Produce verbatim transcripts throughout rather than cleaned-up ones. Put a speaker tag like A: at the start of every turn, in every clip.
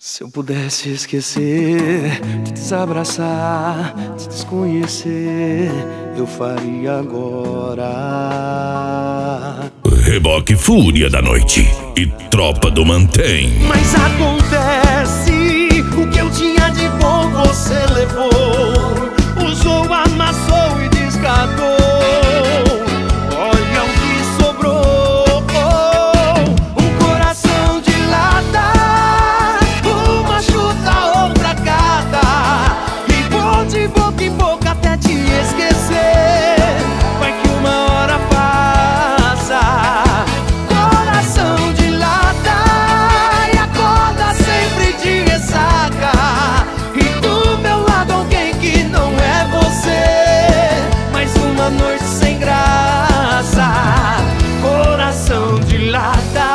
A: Se eu pudesse esquecer, te desabraçar, te desconhecer, eu faria agora.
B: Reboque Fúria da Noite e Tropa do Mantém.
A: Mas acontece, o que eu tinha de bom você levou, usou, amassou e descartou. Olha o que sobrou, um coração de lata, uma chuta, outra cata, e vou de boca em boca até te esquecer. Vai que uma hora passa, coração de lata, e acorda sempre de ressaca, e do meu lado alguém que não é você. Mais uma noite sem graça, coração de lata,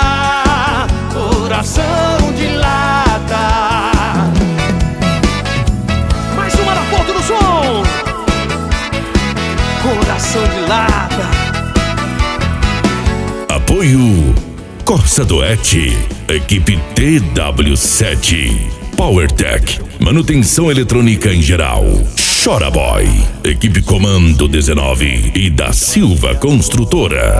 A: coração de lata. Mais uma na ponta do som, coração de lata.
B: Apoio Corsa Duet, equipe T W sete, PowerTech, manutenção eletrônica em geral. Chora Boy, equipe Comando dezenove e da Silva Construtora.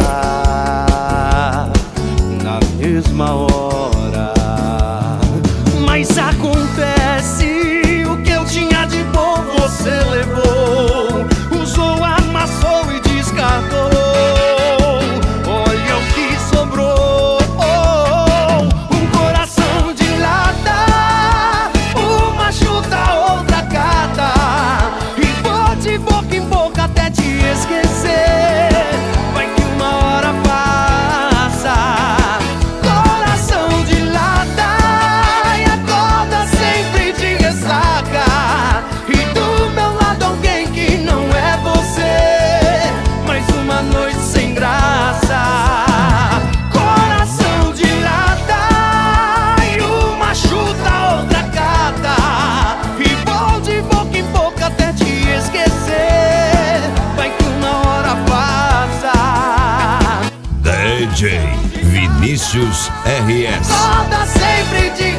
A: Na mesma hora, mas acontece, o que eu tinha de bom você levou, usou, amassou e descartou. Olha o que sobrou, um coração de lata, uma chuta, outra cata, e vou de boca em boca até te esquecer. Vai que uma hora passa, coração de lata, e acorda sempre de ressaca, e do meu lado alguém que não é você. Mais uma noite sem graça, coração de lata, e uma chuta, outra cata, e vou de boca em boca até te esquecer. Vai que uma hora passa.
B: D J Vinícius R S.
A: Acorda sempre de